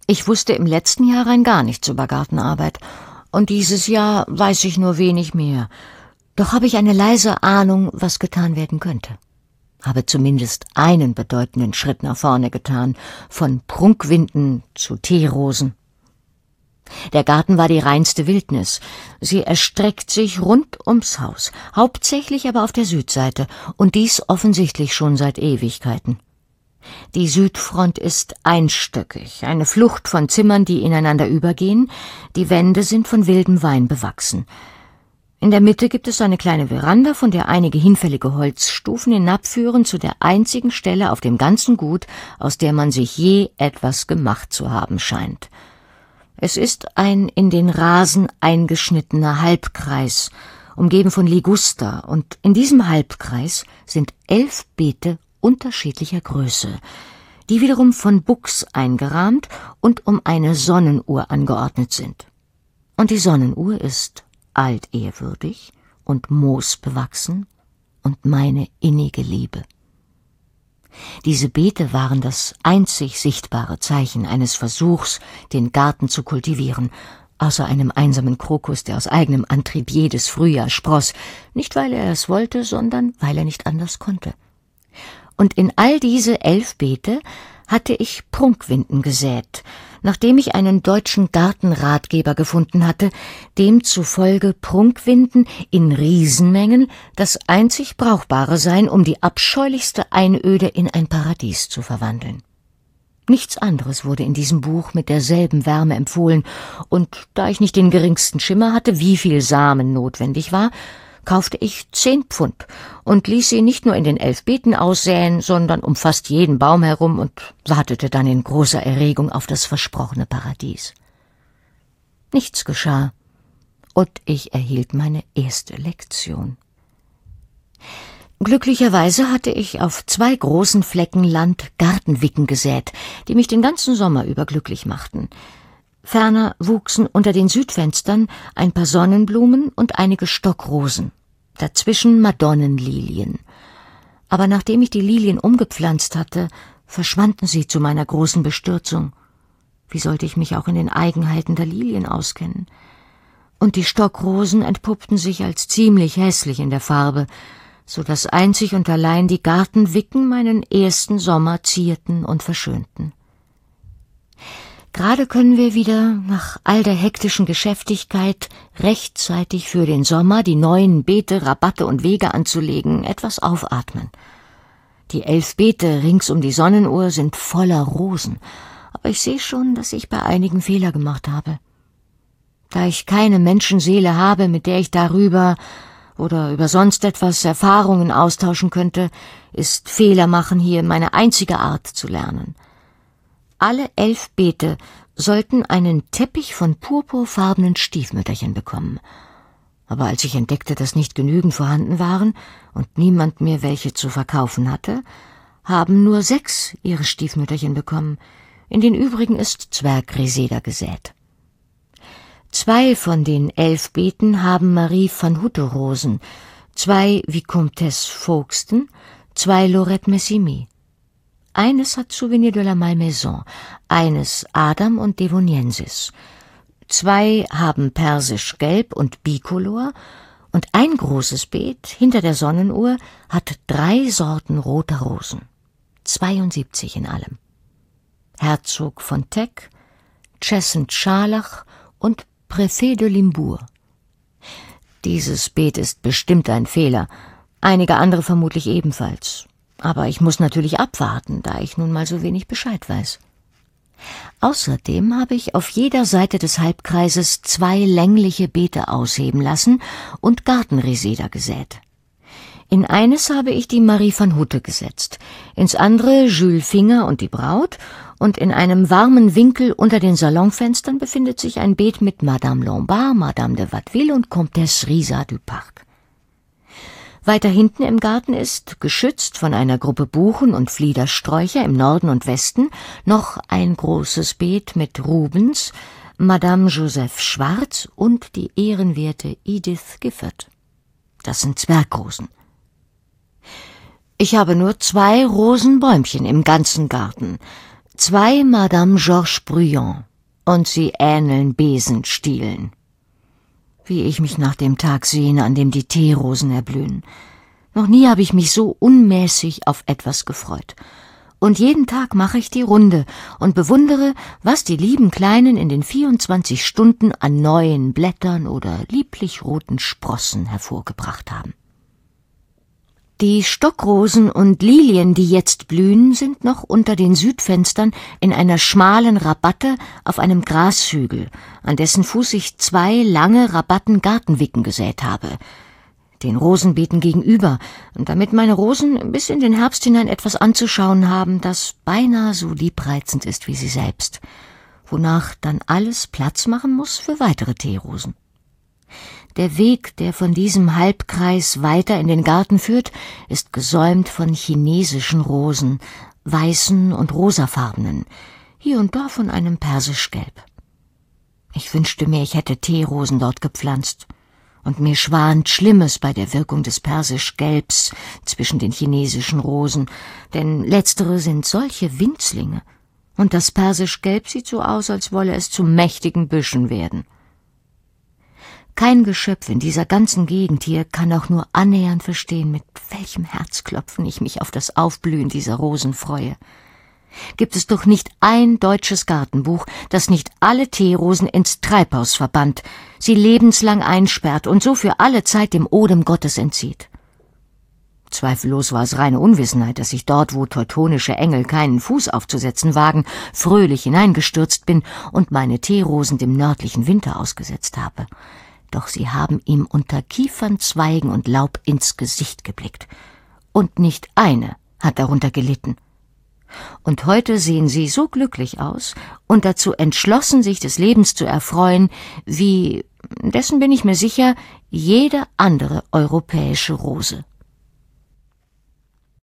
Ich wusste im letzten Jahr rein gar nichts über Gartenarbeit, und dieses Jahr weiß ich nur wenig mehr. Doch habe ich eine leise Ahnung, was getan werden könnte. Habe zumindest einen bedeutenden Schritt nach vorne getan, von Prunkwinden zu Teerosen. Der Garten war die reinste Wildnis. Sie erstreckt sich rund ums Haus, hauptsächlich aber auf der Südseite, und dies offensichtlich schon seit Ewigkeiten. Die Südfront ist einstöckig, eine Flucht von Zimmern, die ineinander übergehen. Die Wände sind von wildem Wein bewachsen. In der Mitte gibt es eine kleine Veranda, von der einige hinfällige Holzstufen hinabführen zu der einzigen Stelle auf dem ganzen Gut, aus der man sich je etwas gemacht zu haben scheint. Es ist ein in den Rasen eingeschnittener Halbkreis, umgeben von Liguster, und in diesem Halbkreis sind 11 Beete unterschiedlicher Größe, die wiederum von Buchs eingerahmt und um eine Sonnenuhr angeordnet sind. Und die Sonnenuhr ist altehrwürdig und moosbewachsen und meine innige Liebe. Diese Beete waren das einzig sichtbare Zeichen eines Versuchs, den Garten zu kultivieren, außer einem einsamen Krokus, der aus eigenem Antrieb jedes Frühjahr spross, nicht weil er es wollte, sondern weil er nicht anders konnte. Und in all diese 11 Beete hatte ich Prunkwinden gesät, nachdem ich einen deutschen Gartenratgeber gefunden hatte, demzufolge Prunkwinden in Riesenmengen das einzig Brauchbare seien, um die abscheulichste Einöde in ein Paradies zu verwandeln. Nichts anderes wurde in diesem Buch mit derselben Wärme empfohlen, und da ich nicht den geringsten Schimmer hatte, wie viel Samen notwendig war, kaufte ich 10 Pfund und ließ sie nicht nur in den 11 Beeten aussäen, sondern um fast jeden Baum herum und wartete dann in großer Erregung auf das versprochene Paradies. Nichts geschah, und ich erhielt meine erste Lektion. Glücklicherweise hatte ich auf 2 großen Flecken Land Gartenwicken gesät, die mich den ganzen Sommer über glücklich machten. Ferner wuchsen unter den Südfenstern ein paar Sonnenblumen und einige Stockrosen, dazwischen Madonnenlilien. Aber nachdem ich die Lilien umgepflanzt hatte, verschwanden sie zu meiner großen Bestürzung. Wie sollte ich mich auch in den Eigenheiten der Lilien auskennen? Und die Stockrosen entpuppten sich als ziemlich hässlich in der Farbe, so dass einzig und allein die Gartenwicken meinen ersten Sommer zierten und verschönten. Gerade können wir wieder, nach all der hektischen Geschäftigkeit, rechtzeitig für den Sommer die neuen Beete, Rabatte und Wege anzulegen, etwas aufatmen. Die 11 Beete rings um die Sonnenuhr sind voller Rosen, aber ich sehe schon, dass ich bei einigen Fehler gemacht habe. Da ich keine Menschenseele habe, mit der ich darüber oder über sonst etwas Erfahrungen austauschen könnte, ist Fehler machen hier meine einzige Art zu lernen. Alle 11 Beete sollten einen Teppich von purpurfarbenen Stiefmütterchen bekommen. Aber als ich entdeckte, dass nicht genügend vorhanden waren und niemand mir welche zu verkaufen hatte, haben nur 6 ihre Stiefmütterchen bekommen. In den übrigen ist Zwergreseder gesät. 2 von den 11 Beeten haben Marie van Hutte-Rosen, 2 Vicomtesse Folkestone, 2 Lorette Messimy. Eines hat Souvenir de la Malmaison, eines Adam und Devoniensis. 2 haben Persisch-Gelb und Bicolor, und ein großes Beet hinter der Sonnenuhr hat 3 Sorten roter Rosen, 72 in allem. Herzog von Teck, Chesson Scharlach und Préfet de Limbourg. Dieses Beet ist bestimmt ein Fehler, einige andere vermutlich ebenfalls. Aber ich muss natürlich abwarten, da ich nun mal so wenig Bescheid weiß. Außerdem habe ich auf jeder Seite des Halbkreises 2 längliche Beete ausheben lassen und Gartenreseder gesät. In eines habe ich die Marie van Hutte gesetzt, ins andere Jules Finger und die Braut, und in einem warmen Winkel unter den Salonfenstern befindet sich ein Beet mit Madame Lombard, Madame de Watteville und Comtesse Risa du Parc. Weiter hinten im Garten ist, geschützt von einer Gruppe Buchen und Fliedersträucher im Norden und Westen, noch ein großes Beet mit Rubens, Madame Joseph Schwarz und die ehrenwerte Edith Gifford. Das sind Zwergrosen. Ich habe nur 2 Rosenbäumchen im ganzen Garten. 2 Madame Georges Bruyon, und sie ähneln Besenstielen. Wie ich mich nach dem Tag sehne, an dem die Teerosen erblühen. Noch nie habe ich mich so unmäßig auf etwas gefreut. Und jeden Tag mache ich die Runde und bewundere, was die lieben Kleinen in den 24 Stunden an neuen Blättern oder lieblich roten Sprossen hervorgebracht haben. Die Stockrosen und Lilien, die jetzt blühen, sind noch unter den Südfenstern in einer schmalen Rabatte auf einem Grashügel, an dessen Fuß ich 2 lange Rabatten Gartenwicken gesät habe, den Rosenbeeten gegenüber, und damit meine Rosen bis in den Herbst hinein etwas anzuschauen haben, das beinahe so liebreizend ist wie sie selbst, wonach dann alles Platz machen muss für weitere Teerosen. Der Weg, der von diesem Halbkreis weiter in den Garten führt, ist gesäumt von chinesischen Rosen, weißen und rosafarbenen, hier und da von einem Persischgelb. Ich wünschte mir, ich hätte Teerosen dort gepflanzt, und mir schwant Schlimmes bei der Wirkung des Persischgelbs zwischen den chinesischen Rosen, denn letztere sind solche Winzlinge, und das Persischgelb sieht so aus, als wolle es zu mächtigen Büschen werden. Kein Geschöpf in dieser ganzen Gegend hier kann auch nur annähernd verstehen, mit welchem Herzklopfen ich mich auf das Aufblühen dieser Rosen freue. Gibt es doch nicht ein deutsches Gartenbuch, das nicht alle Teerosen ins Treibhaus verbannt, sie lebenslang einsperrt und so für alle Zeit dem Odem Gottes entzieht. Zweifellos war es reine Unwissenheit, dass ich dort, wo teutonische Engel keinen Fuß aufzusetzen wagen, fröhlich hineingestürzt bin und meine Teerosen dem nördlichen Winter ausgesetzt habe. Doch sie haben ihm unter Kiefernzweigen und Laub ins Gesicht geblickt. Und nicht eine hat darunter gelitten. Und heute sehen sie so glücklich aus und dazu entschlossen, sich des Lebens zu erfreuen, wie, dessen bin ich mir sicher, jede andere europäische Rose.